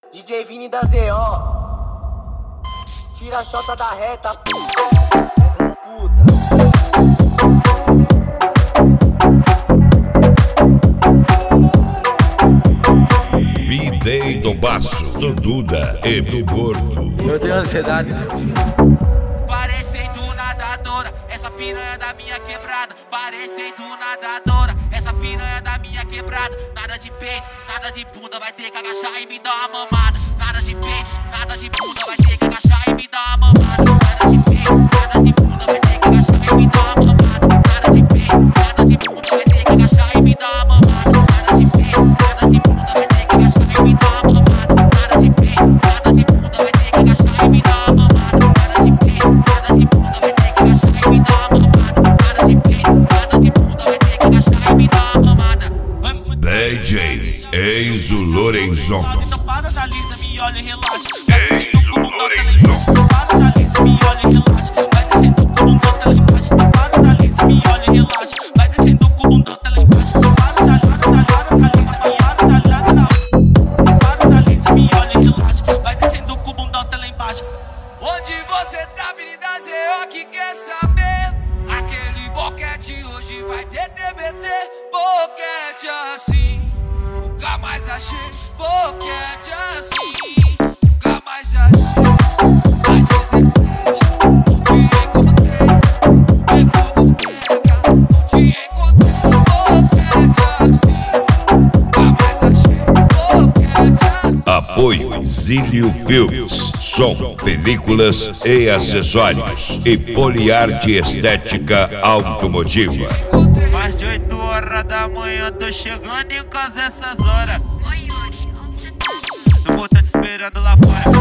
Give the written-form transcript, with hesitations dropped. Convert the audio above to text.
DJ Vini da ZO. Tira a chota da reta, puta. B-Day do Baço, do Duda e do Gordo. Eu tenho ansiedade. Parecendo nadadora, essa piranha da minha quebrada. Parecendo nadadora, essa piranha da minha quebrada. Nada de peito, nada de bunda, vai ter que agachar e me dar uma mamada. Nada de peito, nada de bunda, vai ter que agachar e me dar uma mamada. Nada de peito, nada de bunda, vai ter que agachar e me dar uma mamada. Nada de peito, nada de bunda, vai ter que agachar e me dar uma mamada. Nada de peito, nada de bunda, vai ter que agachar e me dar uma mamada. Nada de peito, nada de bunda, vai ter que agachar e me dar uma mamada. Nada de peito, nada de bunda, vai ter que agachar e me dar uma mamada. Nada de peito, nada de bunda, vai ter que agachar e me dar uma mamada. DJ Enzo Lorenzon. Para da Lisa, me olha e relaxa. Vai descendo com o bundão dela embaixo. Para da Lisa, me olha e relaxa. Vai descendo com o bundão dela embaixo. Para da Lisa, me olha e relaxa. Vai descendo com o bundão dela embaixo. Para da Lisa, me olha e relaxa. Vai descendo com o bundão dela embaixo. Onde você tá, Avenida ZO, que quer saber? Aquele boquete hoje vai ter TBT. Boquete assim, nunca mais achei. Boquete assim, nunca mais achei. Às 17, não te encontrei. Pegou boqueca, não te encontrei. Boquete assim, nunca mais achei. Boquete assim. Apoio Zílio Filmes, som, películas e acessórios e Poliarte Estética Automotiva. Mais de 8 horas da manhã, tô chegando em casa essas horas. Eu vou tá te esperando lá fora.